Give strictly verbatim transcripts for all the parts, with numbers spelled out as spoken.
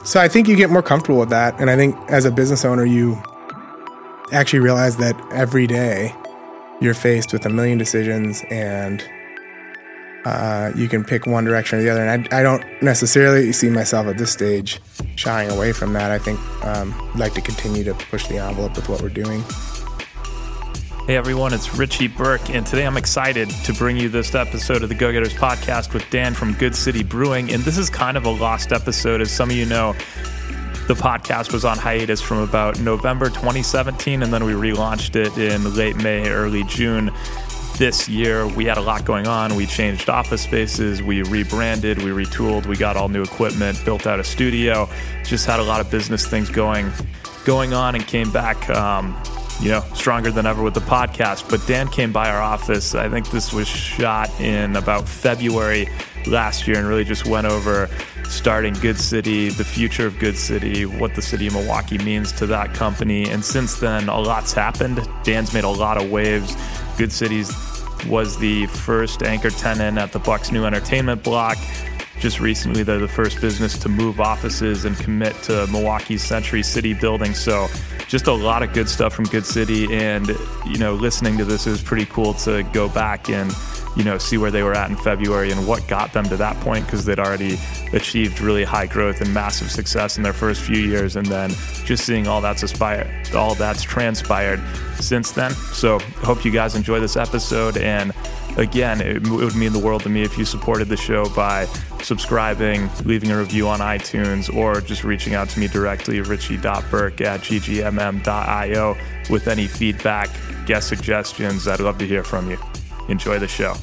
So I think you get more comfortable with that. And I think as a business owner, you actually realize that every day you're faced with a million decisions and uh, you can pick one direction or the other. And I, I don't necessarily see myself at this stage shying away from that. I think um, I'd like to continue to push the envelope with what we're doing. Hey everyone, it's Richie Burke, and today I'm excited to bring you this episode of the Go-Getters podcast with Dan from Good City Brewing. And this is kind of a lost episode. As some of you know, the podcast was on hiatus from about November twenty seventeen, and then we relaunched it in late May, early June this year. We had a lot going on. We changed office spaces, we rebranded, we retooled, we got all new equipment, built out a studio, just had a lot of business things going, going on, and came back um, you know, stronger than ever with the podcast. But Dan came by our office. I think this was shot in about February last year and really just went over starting Good City, the future of Good City, what the city of Milwaukee means to that company. And since then, a lot's happened. Dan's made a lot of waves. Good City's was the first anchor tenant at the Bucks New Entertainment Block. Just recently, they're the first business to move offices and commit to Milwaukee's Century City building. So just a lot of good stuff from Good City. And, you know, listening to this, it was pretty cool to go back and, you know, see where they were at in February and what got them to that point, because they'd already achieved really high growth and massive success in their first few years. And then just seeing all that's aspired, all that's transpired since then. So hope you guys enjoy this episode. And again, it, it would mean the world to me if you supported the show by subscribing, leaving a review on iTunes, or just reaching out to me directly, richie dot burke at g g m m dot i o, with any feedback, guest suggestions. I'd love to hear from you. Enjoy the show.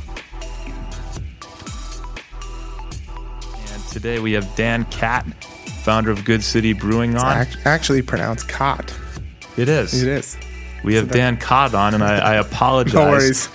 And today we have Dan Katt, founder of Good City Brewing, on. It's actually pronounced Cott. It is. It is. We have so Dan Katt on, and I, I apologize. No worries.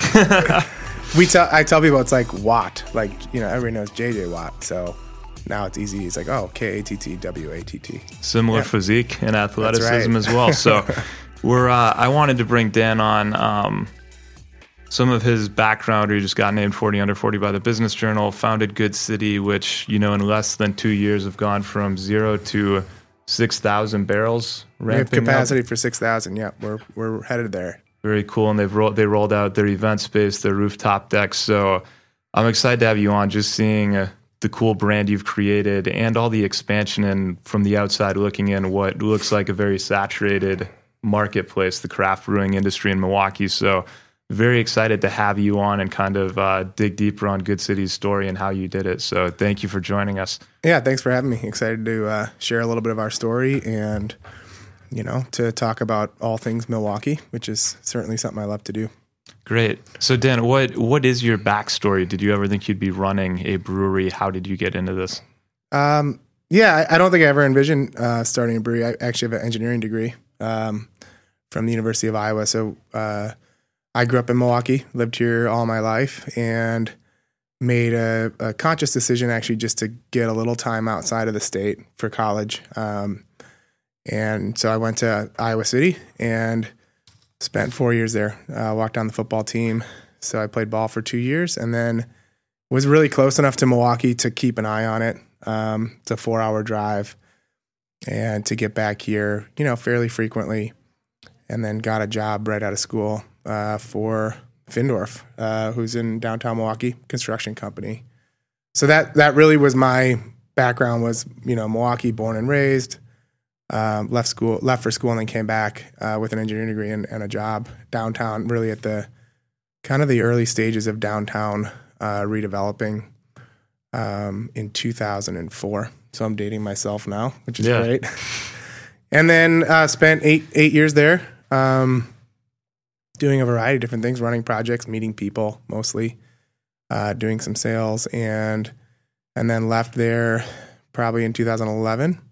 We tell I tell people it's like Watt, like, you know, everybody knows J J Watt, so now it's easy. It's like, oh, K A T T W A T T. Similar yeah. physique and athleticism right. as well. So we're uh, I wanted to bring Dan on. Um, some of his background. He just got named forty under forty by the Business Journal. Founded Good City, which, you know, in less than two years have gone from zero to six thousand barrels. We have capacity up. for six thousand. Yeah, we're we're headed there. Very cool, and they've rolled they rolled out their event space, their rooftop decks. So I'm excited to have you on. Just seeing uh, the cool brand you've created and all the expansion, and from the outside looking in, what looks like a very saturated marketplace, the craft brewing industry in Milwaukee. So very excited to have you on and kind of uh, dig deeper on Good City's story and how you did it. So thank you for joining us. Yeah, thanks for having me. Excited to uh, share a little bit of our story and, you know, to talk about all things Milwaukee, which is certainly something I love to do. Great. So Dan, what what is your backstory? Did you ever think you'd be running a brewery? How did you get into this? Um, yeah, I, I don't think I ever envisioned uh, starting a brewery. I actually have an engineering degree um, from the University of Iowa. So uh, I grew up in Milwaukee, lived here all my life, and made a, a conscious decision actually just to get a little time outside of the state for college. Um, and so I went to Iowa City and spent four years there, uh, walked on the football team. So I played ball for two years and then was really close enough to Milwaukee to keep an eye on it. Um, it's a four hour drive and to get back here, you know, fairly frequently, and then got a job right out of school uh, for Findorf, uh, who's in downtown Milwaukee, construction company. So that, that really was my background was, you know, Milwaukee, born and raised, um, left school, left for school and then came back uh, with an engineering degree and, and a job downtown, really at the kind of the early stages of downtown uh, redeveloping um, in two thousand four. So I'm dating myself now, which is yeah. great. And then uh, spent eight, eight years there. Um, doing a variety of different things, running projects, meeting people mostly, uh, doing some sales, and and then left there probably in two thousand eleven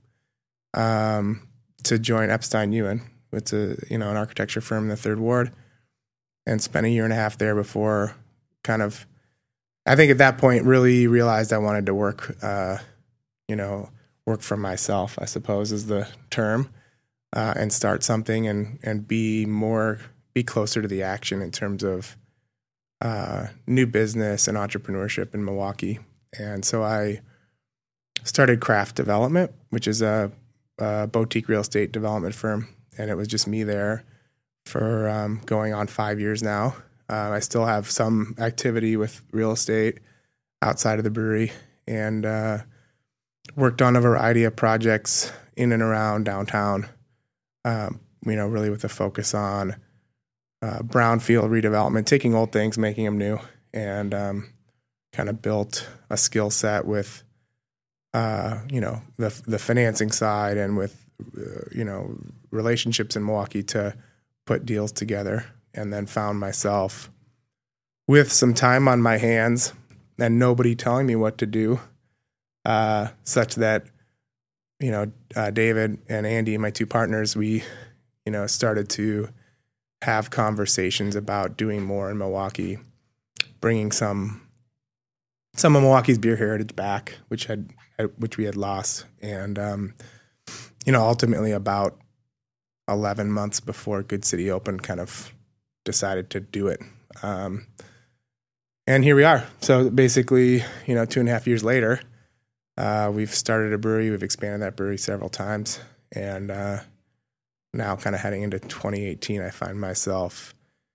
um, to join Epstein Ewen, which is a, you know, an architecture firm in the Third Ward, and spent a year and a half there before kind of, I think at that point really realized I wanted to work, uh, you know, work for myself, I suppose is the term, uh, and start something and and be more be closer to the action in terms of uh, new business and entrepreneurship in Milwaukee. And so I started Craft Development, which is a, a boutique real estate development firm. And it was just me there for um, going on five years now. Uh, I still have some activity with real estate outside of the brewery, and uh, worked on a variety of projects in and around downtown, um, you know, really with a focus on uh, brownfield redevelopment, taking old things, making them new, and um, kind of built a skill set with, uh, you know, the the financing side and with, uh, you know, relationships in Milwaukee to put deals together, and then found myself with some time on my hands and nobody telling me what to do, uh, such that, you know, uh, David and Andy, my two partners, we, you know, started to have conversations about doing more in Milwaukee, bringing some some of Milwaukee's beer heritage back, which had which we had lost, and um, you know, ultimately about eleven months before Good City opened, kind of decided to do it. Um, and here we are. So basically, you know, two and a half years later, uh, we've started a brewery. We've expanded that brewery several times. And uh, now kind of heading into twenty eighteen, I find myself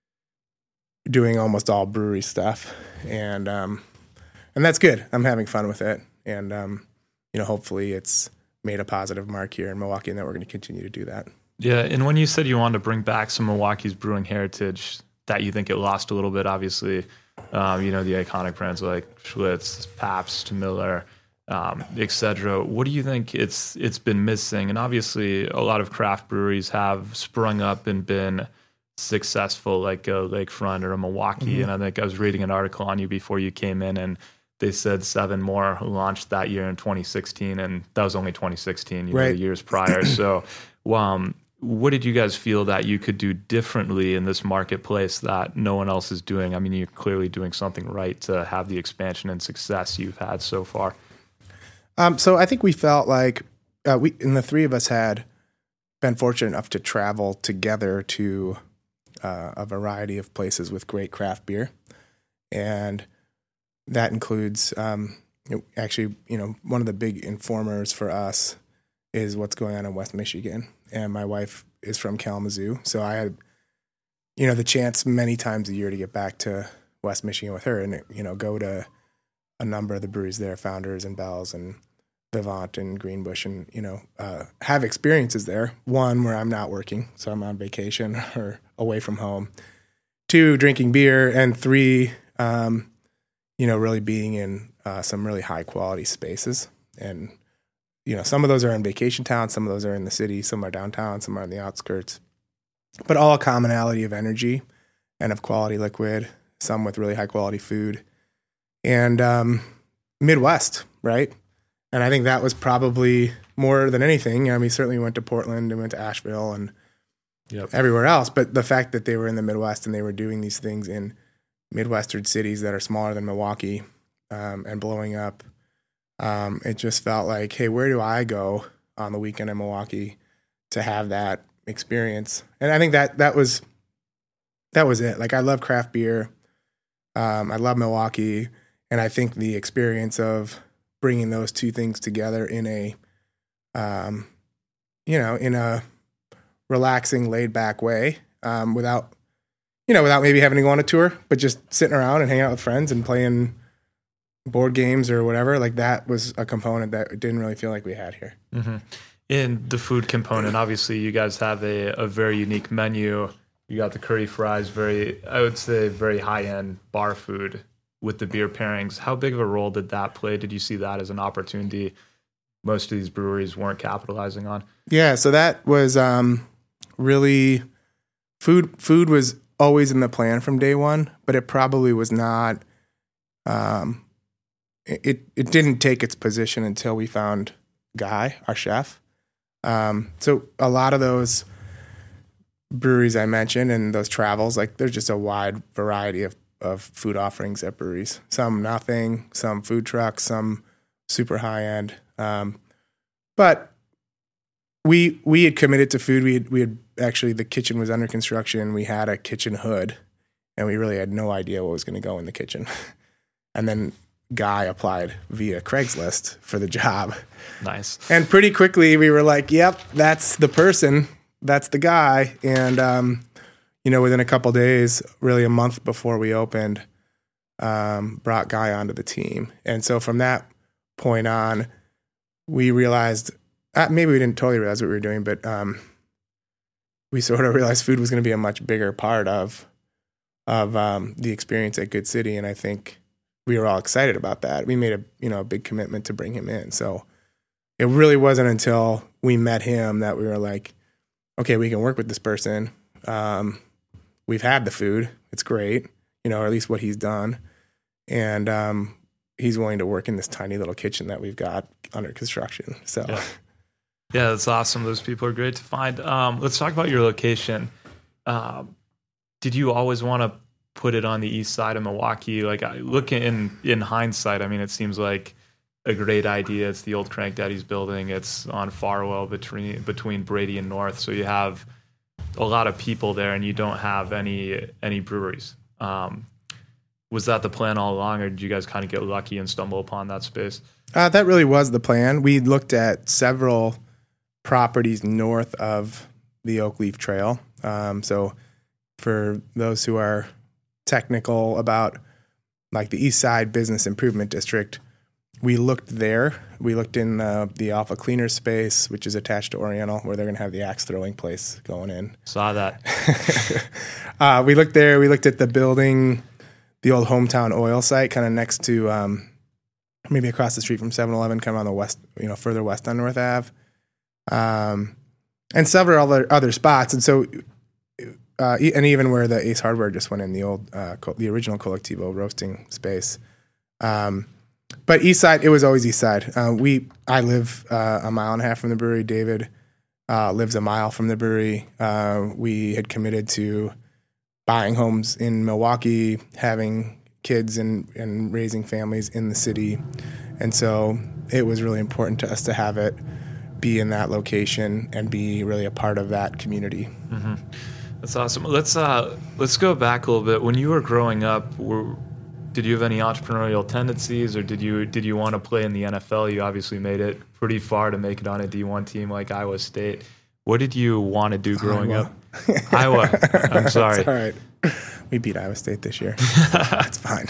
doing almost all brewery stuff. And um, and that's good. I'm having fun with it. And, um, you know, hopefully it's made a positive mark here in Milwaukee, and that we're going to continue to do that. Yeah, and when you said you wanted to bring back some Milwaukee's brewing heritage that you think it lost a little bit, obviously, um, you know, the iconic brands like Schlitz, Pabst, Miller, um, et cetera. What do you think it's it's been missing? And obviously, a lot of craft breweries have sprung up and been successful, like a Lakefront or a Milwaukee. Mm-hmm. And I think I was reading an article on you before you came in, and they said seven more launched that year in twenty sixteen, and that was only twenty sixteen, you right. know, the years prior. So, um, what did you guys feel that you could do differently in this marketplace that no one else is doing? I mean, you're clearly doing something right to have the expansion and success you've had so far. Um, so I think we felt like uh, we, and the three of us had been fortunate enough to travel together to uh, a variety of places with great craft beer. And that includes, um, actually, you know, one of the big informers for us is what's going on in West Michigan. And my wife is from Kalamazoo. So I had, you know, the chance many times a year to get back to West Michigan with her and, you know, go to a number of the breweries there, Founders and Bell's and Vivant and Greenbush, and, you know, uh, have experiences there. One, where I'm not working, so I'm on vacation or away from home. Two, drinking beer. And three, um, you know, really being in uh, some really high quality spaces. And, you know, some of those are in vacation towns, some of those are in the city, some are downtown, some are on the outskirts, but all a commonality of energy and of quality liquid, some with really high quality food, and um, Midwest, right? And I think that was probably more than anything. I mean, certainly we went to Portland and went to Asheville and yep. everywhere else, but the fact that they were in the Midwest and they were doing these things in Midwestern cities that are smaller than Milwaukee um, and blowing up, Um, it just felt like, hey, where do I go on the weekend in Milwaukee to have that experience? And I think that that was that was it. Like, I love craft beer, um, I love Milwaukee, and I think the experience of bringing those two things together in a, um, you know, in a relaxing, laid back way, um, without, you know, without maybe having to go on a tour, but just sitting around and hanging out with friends and playing board games or whatever, like that was a component that didn't really feel like we had here. Mm-hmm. In the food component, obviously you guys have a, a very unique menu. You got the curry fries, very, I would say very high-end bar food with the beer pairings. How big of a role did that play? Did you see that as an opportunity most of these breweries weren't capitalizing on? Yeah, so that was um, really, food Food was always in the plan from day one, but it probably was not, um, It it didn't take its position until we found Guy, our chef. Um, so a lot of those breweries I mentioned and those travels, like there's just a wide variety of, of food offerings at breweries. Some nothing, some food trucks, some super high end. Um, but we we had committed to food. We had, we had actually, the kitchen was under construction. We had a kitchen hood, and we really had no idea what was going to go in the kitchen. And then guy applied via Craigslist for the job. Nice. And pretty quickly we were like, yep, that's the person. That's the guy. And, um, you know, within a couple days, really a month before we opened, um, brought Guy onto the team. And so from that point on, we realized, uh, maybe we didn't totally realize what we were doing, but um, we sort of realized food was going to be a much bigger part of of um, the experience at Good City. And I think we were all excited about that. We made a, you know, a big commitment to bring him in. So it really wasn't until we met him that we were like, okay, we can work with this person. Um, we've had the food. It's great, you know, or at least what he's done. And um, he's willing to work in this tiny little kitchen that we've got under construction. So, yeah, yeah, that's awesome. Those people are great to find. Um, let's talk about your location. Um, did you always want to put it on the east side of Milwaukee? Like, I look in in hindsight, I mean, it seems like a great idea. It's the old Crank Daddy's building. It's on Farwell between between Brady and North. So you have a lot of people there, and you don't have any any breweries. Um, was that the plan all along, or did you guys kind of get lucky and stumble upon that space? Uh, that really was the plan. We looked at several properties north of the Oak Leaf Trail. Um, so for those who are technical about like the East Side Business Improvement District, we looked there. We looked in uh, the Alpha Cleaner space, which is attached to Oriental, where they're going to have the axe throwing place going in. Saw that. uh, we looked there. We looked at the building, the old Hometown Oil site, kind of next to, um, maybe across the street from seven eleven, kind of on the west, you know, further west on North Ave, um, and several other other spots. And so, uh, and even where the Ace Hardware just went in, the old, uh, co- the original Collectivo roasting space. Um, But East Side, it was always East Side. Uh, we, I live uh, a mile and a half from the brewery. David uh, lives a mile from the brewery. Uh, we had committed to buying homes in Milwaukee, having kids and, and raising families in the city. And so it was really important to us to have it be in that location and be really a part of that community. Mm-hmm. That's awesome. Let's uh, let's go back a little bit. When you were growing up, were Did you have any entrepreneurial tendencies, or did you did you want to play in the N F L? You obviously made it pretty far to make it on a D one team like Iowa State. What did you want to do growing Iowa. up? Iowa. I'm sorry. It's all right. We beat Iowa State this year. That's fine.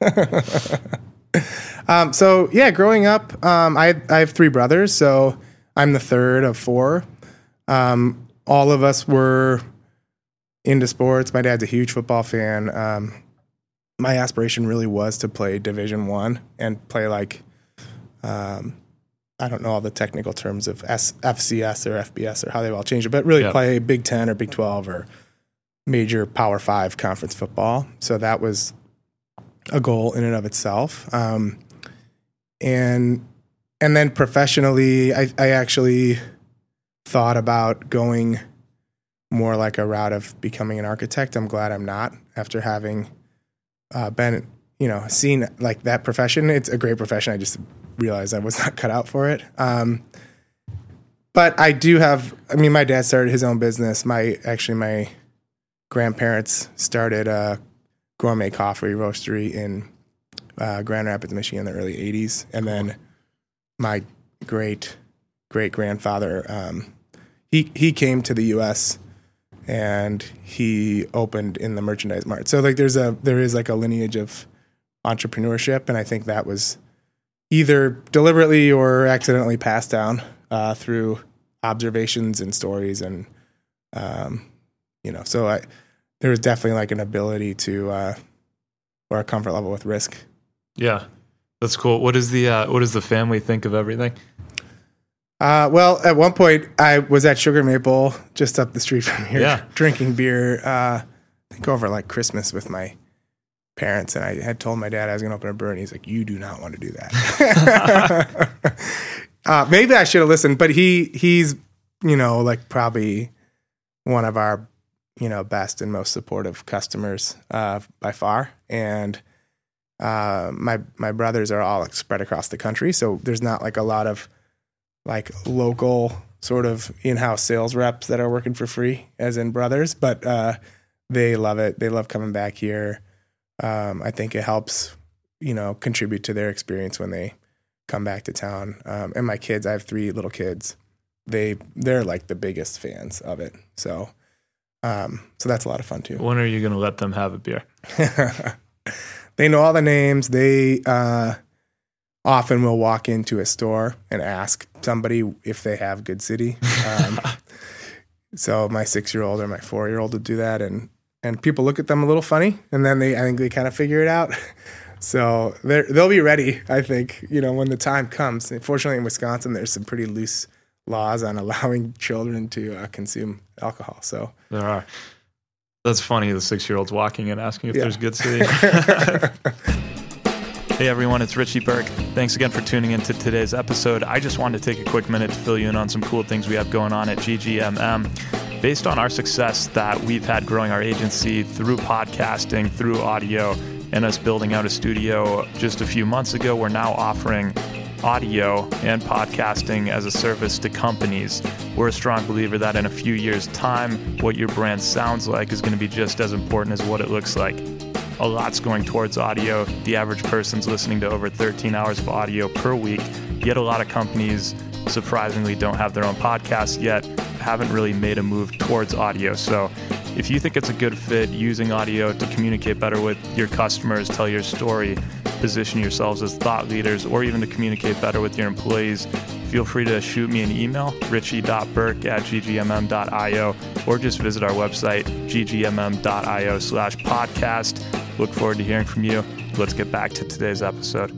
um, so yeah, growing up, um, I I have three brothers, so I'm the third of four. Um, all of us were into sports. My dad's a huge football fan. Um, my aspiration really was to play Division One and play like, um, I don't know all the technical terms of S- F C S or F B S or how they've all changed it, but really yep. play Big Ten or Big twelve or major Power Five conference football. So that was a goal in and of itself. Um, and and then professionally, I, I actually thought about going more like a route of becoming an architect. I'm glad I'm not, after having uh, been, you know, seen like that profession. It's a great profession. I just realized I was not cut out for it. Um, but I do have, I mean, my dad started his own business. My, actually my grandparents started a gourmet coffee roastery in uh, Grand Rapids, Michigan in the early eighties. And then my great, great grandfather, um, he, he came to the U S and he opened in the merchandise mart. So like there's a, there is like a lineage of entrepreneurship. And I think that was either deliberately or accidentally passed down uh, through observations and stories. And, um, you know, so I, there was definitely like an ability to, uh, or a comfort level with risk. Yeah, that's cool. What is the, uh, what does the family think of everything? Uh, well, at one point I was at Sugar Maple just up the street from here, yeah. drinking beer, uh, I think over like Christmas with my parents. And I had told my dad I was going to open a brewery, and he's like, you do not want to do that. uh, maybe I should have listened, but he, he's, you know, like probably one of our, you know, best and most supportive customers, uh, by far. And, uh, my, my brothers are all like spread across the country. So there's not like a lot of like local sort of in-house sales reps that are working for free as in brothers, but, uh, they love it. They love coming back here. Um, I think it helps you know, contribute to their experience when they come back to town. Um, and my kids, I have three little kids. They they're like the biggest fans of it. So um, so that's a lot of fun too. When are you going to let them have a beer? They know all the names. They uh, often will walk into a store and ask somebody if they have Good City. Um, so my six-year-old or my four-year-old will do that, and and people look at them a little funny, and then they I think they kind of figure it out. So they're they'll be ready, I think, you know, when the time comes. Fortunately, in Wisconsin, there's some pretty loose laws on allowing children to uh, consume alcohol. So there are. That's funny. The six-year-old's walking in asking if yeah. there's Good City. Hey everyone, it's Richie Burke. Thanks again for tuning into today's episode. I just wanted to take a quick minute to fill you in on some cool things we have going on at G G M M. Based on our success that we've had growing our agency through podcasting, through audio, and us building out a studio just a few months ago, we're now offering audio and podcasting as a service to companies. We're a strong believer that in a few years' time, what your brand sounds like is going to be just as important as what it looks like. A lot's going towards audio. The average person's listening to over thirteen hours of audio per week, yet a lot of companies surprisingly don't have their own podcasts yet, haven't really made a move towards audio. So if you think it's a good fit using audio to communicate better with your customers, tell your story, position yourselves as thought leaders, or even to communicate better with your employees, feel free to shoot me an email, richie dot burke at g g m m dot i o, or just visit our website, g g m m dot i o slash podcast. Look forward to hearing from you. Let's get back to today's episode.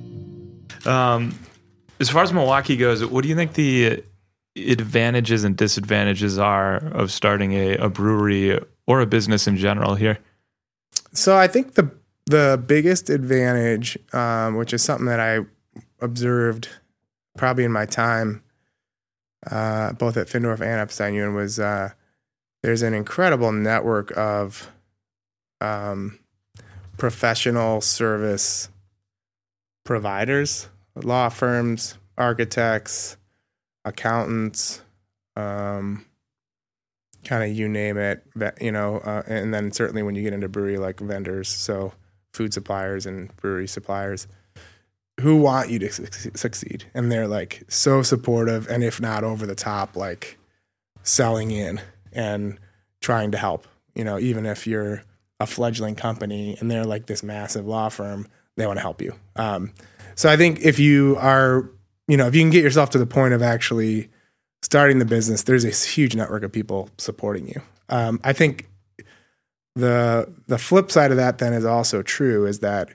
Um, as far as Milwaukee goes, what do you think the advantages and disadvantages are of starting a, a brewery or a business in general here? So I think the the biggest advantage, um, which is something that I observed probably in my time, uh, both at Findorf and Epstein Union, was uh, there's an incredible network of um, professional service providers, law firms, architects, accountants, um, kind of you name it, you know, uh, and then certainly when you get into brewery, like vendors, so food suppliers and brewery suppliers who want you to su- succeed. And they're like so supportive, and if not over the top, like selling in and trying to help, you know, even if you're a fledgling company and they're like this massive law firm, they want to help you. Um, so I think if you are, you know, if you can get yourself to the point of actually starting the business, there's a huge network of people supporting you. Um, I think the the flip side of that then is also true, is that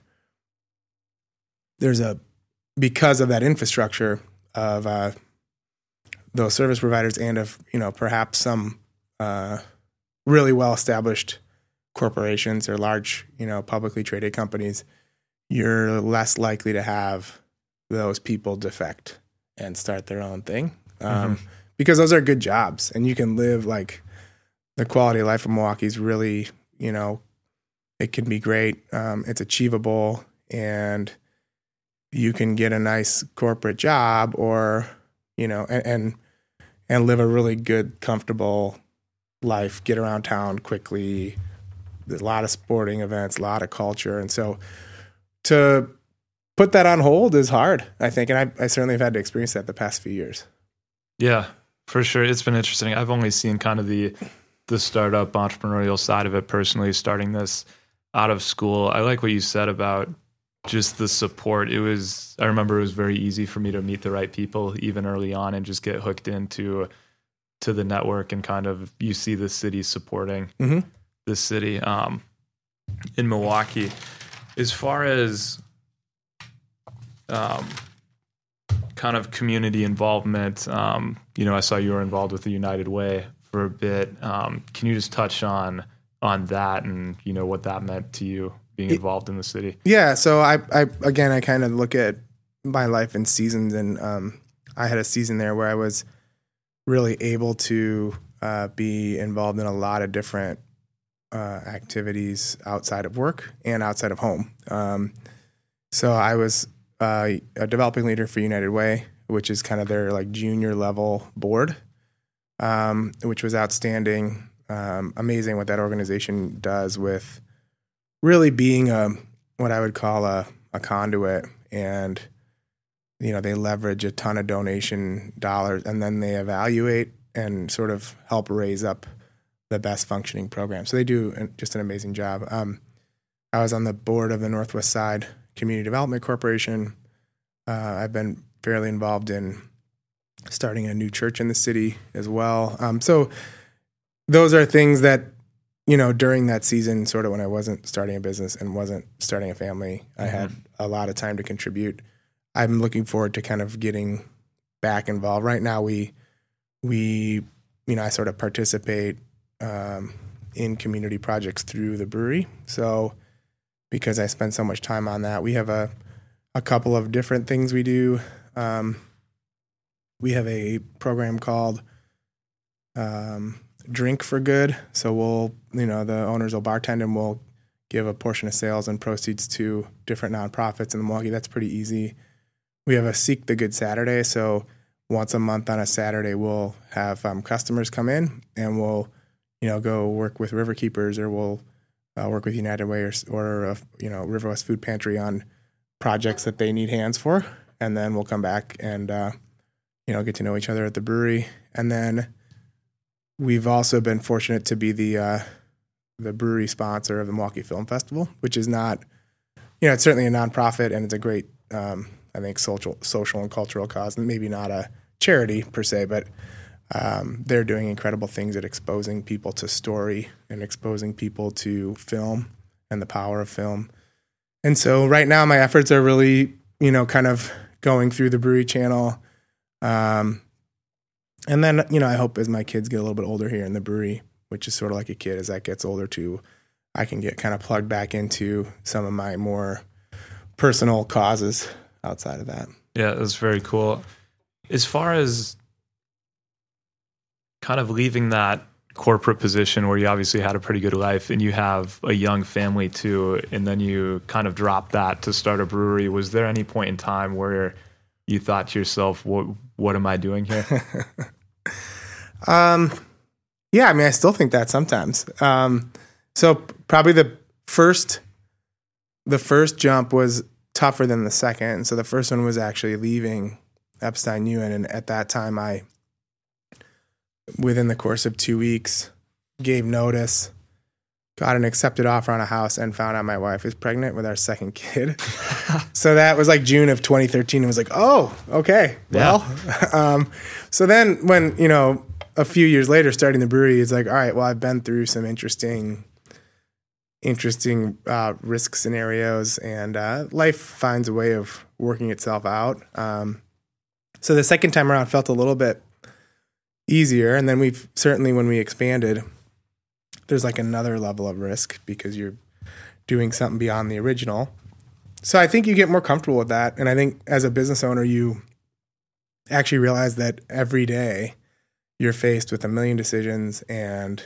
there's a, because of that infrastructure of uh, those service providers and of, you know, perhaps some uh, really well-established corporations or large, you know, publicly traded companies, you're less likely to have those people defect and start their own thing. Um, mm-hmm. Because those are good jobs, and you can live like the quality of life of Milwaukee is really, you know, it can be great. Um, it's achievable, and you can get a nice corporate job, or, you know, and, and, and live a really good, comfortable life, get around town quickly. There's a lot of sporting events, a lot of culture. And so to put that on hold is hard, I think. And I, I certainly have had to experience that the past few years. Yeah, for sure. It's been interesting. I've only seen kind of the the startup entrepreneurial side of it personally, starting this out of school. I like what you said about just the support. It was, I remember it was very easy for me to meet the right people even early on and just get hooked into to the network, and kind of, you see the city supporting mm-hmm. the city um, in Milwaukee. As far as um, kind of community involvement, um, you know, I saw you were involved with the United Way for a bit. Um, can you just touch on on that and, you know, what that meant to you being involved in the city? Yeah. So I, I again, I kind of look at my life in seasons, and um, I had a season there where I was really able to uh, be involved in a lot of different uh, activities outside of work and outside of home. Um, so I was uh, a developing leader for United Way, which is kind of their like junior level board, um, which was outstanding. Um, amazing what that organization does with really being a, what I would call a, a conduit, and you know, they leverage a ton of donation dollars, and then they evaluate and sort of help raise up the best functioning program. So they do just an amazing job. Um, I was on the board of the Northwest Side Community Development Corporation. Uh, I've been fairly involved in starting a new church in the city as well. Um, so those are things that, you know, during that season, sort of when I wasn't starting a business and wasn't starting a family, mm-hmm. I had a lot of time to contribute. I'm looking forward to kind of getting back involved. Right now, we, we, you know, I sort of participate um, in community projects through the brewery. So because I spend so much time on that, we have a, a couple of different things we do. Um, we have a program called um, Drink for Good. So we'll, you know, the owners will bartend and we'll give a portion of sales and proceeds to different nonprofits in Milwaukee. That's pretty easy. We have a Seek the Good Saturday. So once a month on a Saturday, we'll have um, customers come in and we'll, you know, go work with Riverkeepers, or we'll uh, work with United Way or, or uh, you know, River West Food Pantry on projects that they need hands for. And then we'll come back and, uh, you know, get to know each other at the brewery. And then we've also been fortunate to be the uh, the brewery sponsor of the Milwaukee Film Festival, which is not, you know, it's certainly a nonprofit and it's a great, um, I think, social, social and cultural cause, and maybe not a charity per se, but um, they're doing incredible things at exposing people to story and exposing people to film and the power of film. And so right now my efforts are really, you know, kind of going through the brewery channel. Um, and then, you know, I hope as my kids get a little bit older here in the brewery, which is sort of like a kid, as that gets older too, I can get kind of plugged back into some of my more personal causes outside of that. Yeah, that's very cool. As far as kind of leaving that corporate position where you obviously had a pretty good life and you have a young family too, and then you kind of drop that to start a brewery, was there any point in time where you thought to yourself, what, what am I doing here? um, yeah, I mean, I still think that sometimes. Um, so probably the first, the first jump was tougher than the second. And so the first one was actually leaving Epstein Ewan. And at that time, I, within the course of two weeks, gave notice, got an accepted offer on a house, and found out my wife is pregnant with our second kid. So that was like June of twenty thirteen. It was like, oh, okay. Well, yeah. um, so then when, you know, a few years later, starting the brewery, it's like, all right, well, I've been through some interesting interesting uh, risk scenarios, and uh, life finds a way of working itself out. Um, so the second time around felt a little bit easier. And then we've certainly, when we expanded, there's like another level of risk because you're doing something beyond the original. So I think you get more comfortable with that. And I think as a business owner, you actually realize that every day you're faced with a million decisions, and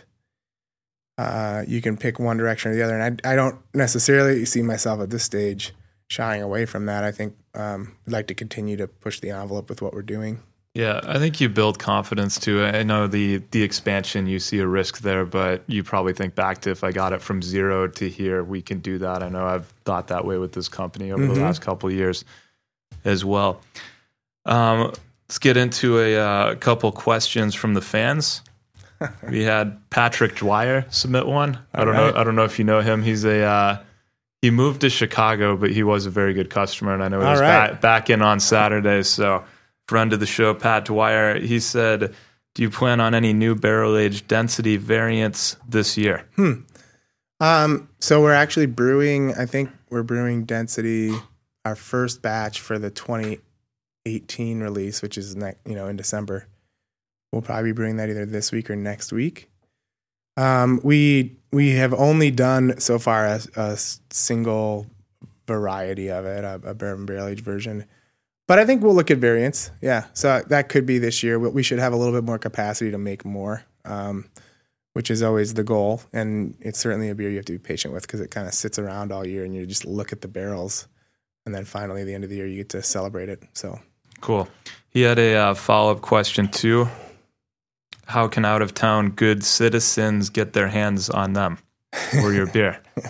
Uh, you can pick one direction or the other. And I, I don't necessarily see myself at this stage shying away from that. I think um, I'd like to continue to push the envelope with what we're doing. Yeah, I think you build confidence too. I know the the expansion, you see a risk there, but you probably think back to, if I got it from zero to here, we can do that. I know I've thought that way with this company over mm-hmm. the last couple of years as well. Um, let's get into a uh, couple questions from the fans. We had Patrick Dwyer submit one. I don't right. know. I don't know if you know him. He's a uh, he moved to Chicago, but he was a very good customer, and I know he was right. back, back in on Saturdays. So, friend of the show, Pat Dwyer. He said, "Do you plan on any new barrel aged density variants this year?" Hmm. Um. So we're actually brewing. I think we're brewing density, our first batch for the twenty eighteen release, which is ne- you know in December. We'll probably be brewing that either this week or next week. Um, we we have only done so far a, a single variety of it, a, a bourbon barrel aged version. But I think we'll look at variants. Yeah, so that could be this year. We should have a little bit more capacity to make more, um, which is always the goal. And it's certainly a beer you have to be patient with because it kind of sits around all year, and you just look at the barrels, and then finally at the end of the year you get to celebrate it. So cool. He had a uh, follow up question too. How can out-of-town good citizens get their hands on them or your beer?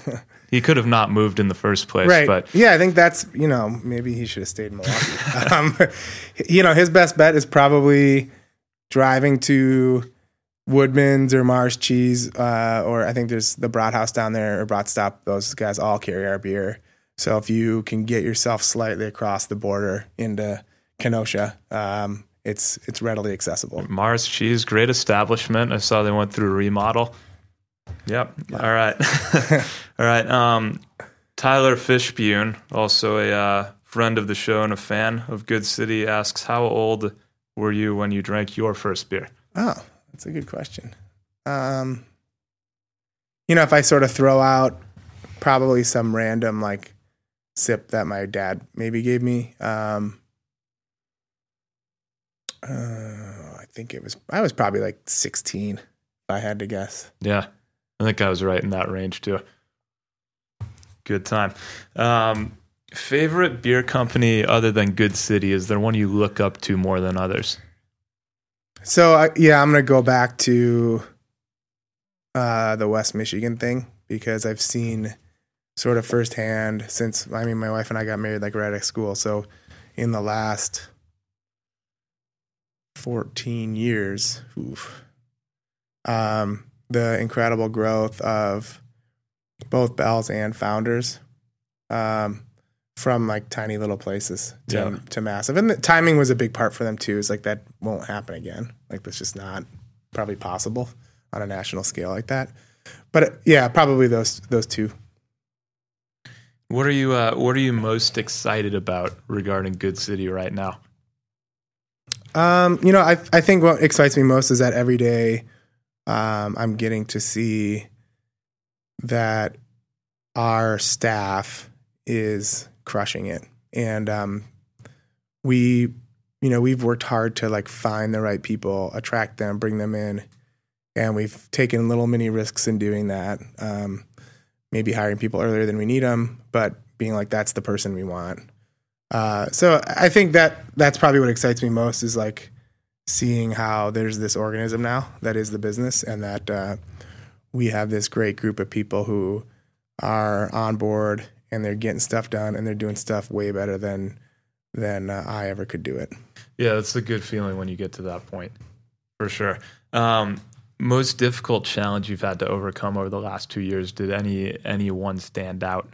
He could have not moved in the first place. Right. But yeah, I think that's, you know, maybe he should have stayed in Milwaukee. um, you know, his best bet is probably driving to Woodman's or Mars Cheese, uh, or I think there's the Brat House down there or Brat Stop. Those guys all carry our beer. So if you can get yourself slightly across the border into Kenosha, um, it's it's readily accessible. Mars Cheese, great establishment. I saw they went through a remodel. Yep. All right. All right. Um, Tyler Fishbune, also a uh, friend of the show and a fan of Good City, asks, how old were you when you drank your first beer? Oh, that's a good question. Um, you know, if I sort of throw out probably some random like sip that my dad maybe gave me, um, uh, I think it was, I was probably like sixteen, if I had to guess. Yeah. I think I was right in that range too. Good time. Um, favorite beer company other than Good City? Is there one you look up to more than others? So uh, yeah, I'm gonna go back to uh, the West Michigan thing because I've seen sort of firsthand since I mean my wife and I got married like right out of school. So in the last fourteen years, oof, um, the incredible growth of both Bell's and Founders, um, from like tiny little places to, yeah. to massive. And the timing was a big part for them too. It's like that won't happen again. Like that's just not probably possible on a national scale like that. But uh, yeah, probably those those two. What are you uh, What are you most excited about regarding Good City right now? Um, you know, I I think what excites me most is that every day um, I'm getting to see that our staff is crushing it, and um, we, you know, we've worked hard to like find the right people, attract them, bring them in, and we've taken little mini risks in doing that. Um, maybe hiring people earlier than we need them, but being like that's the person we want. Uh, so I think that that's probably what excites me most is like seeing how there's this organism now that is the business, and that uh, we have this great group of people who are on board and they're getting stuff done and they're doing stuff way better than than uh, I ever could do it. Yeah, that's a good feeling when you get to that point, for sure. Um, most difficult challenge you've had to overcome over the last two years? Did any any one stand out?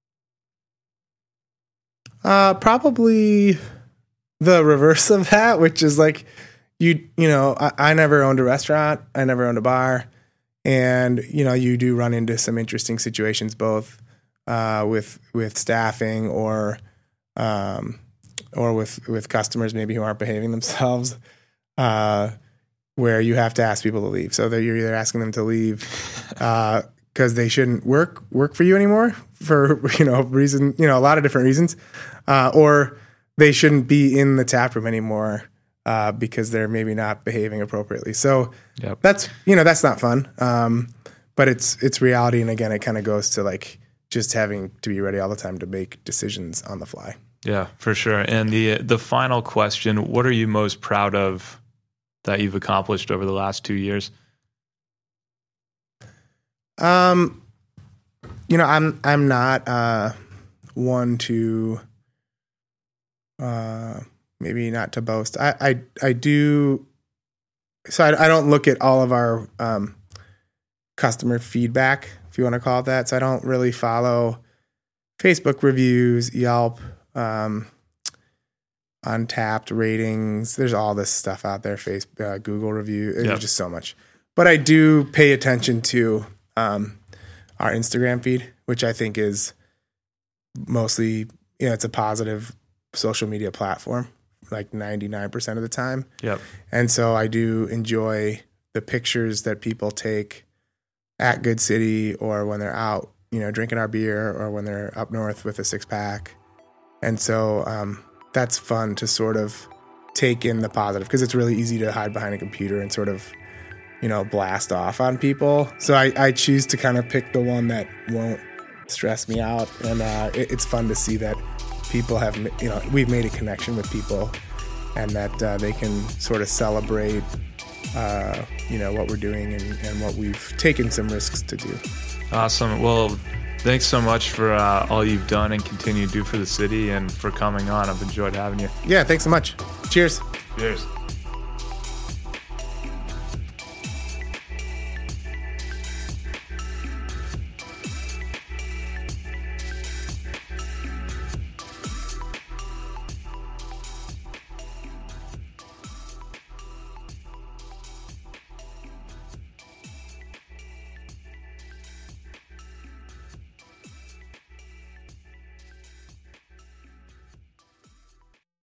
Uh, probably the reverse of that, which is like you you know I, I never owned a restaurant, I never owned a bar. And, you know, you do run into some interesting situations, both uh, with with staffing or um, or with, with customers maybe who aren't behaving themselves, uh, where you have to ask people to leave. So that you're either asking them to leave because uh, they shouldn't work work for you anymore for, you know, reason, you know, a lot of different reasons, uh, or they shouldn't be in the tap room anymore. Uh, because they're maybe not behaving appropriately. So yep. that's, you know, that's not fun. Um, but it's, it's reality. And again, it kind of goes to like just having to be ready all the time to make decisions on the fly. Yeah, for sure. And the, the final question, what are you most proud of that you've accomplished over the last two years? Um, you know, I'm, I'm not, uh, one to, uh, maybe not to boast. I, I, I do. So I, I don't look at all of our um, customer feedback, if you want to call it that. So I don't really follow Facebook reviews, Yelp, um, Untapped ratings. There's all this stuff out there. Facebook, uh, Google review. There's yep. just so much. But I do pay attention to um, our Instagram feed, which I think is mostly, you know, it's a positive social media platform. Like ninety-nine percent of the time. Yep. And so I do enjoy the pictures that people take at Good City or when they're out, you know, drinking our beer or when they're up north with a six pack. And so um, that's fun to sort of take in the positive because it's really easy to hide behind a computer and sort of, you know, blast off on people. So I, I choose to kind of pick the one that won't stress me out. And uh, it, it's fun to see that people have, you know, we've made a connection with people and that uh, they can sort of celebrate, uh, you know, what we're doing and, and what we've taken some risks to do. Awesome. Well, Thanks so much for uh, all you've done and continue to do for the city and for coming on. I've enjoyed having you. Yeah, thanks so much. Cheers. Cheers.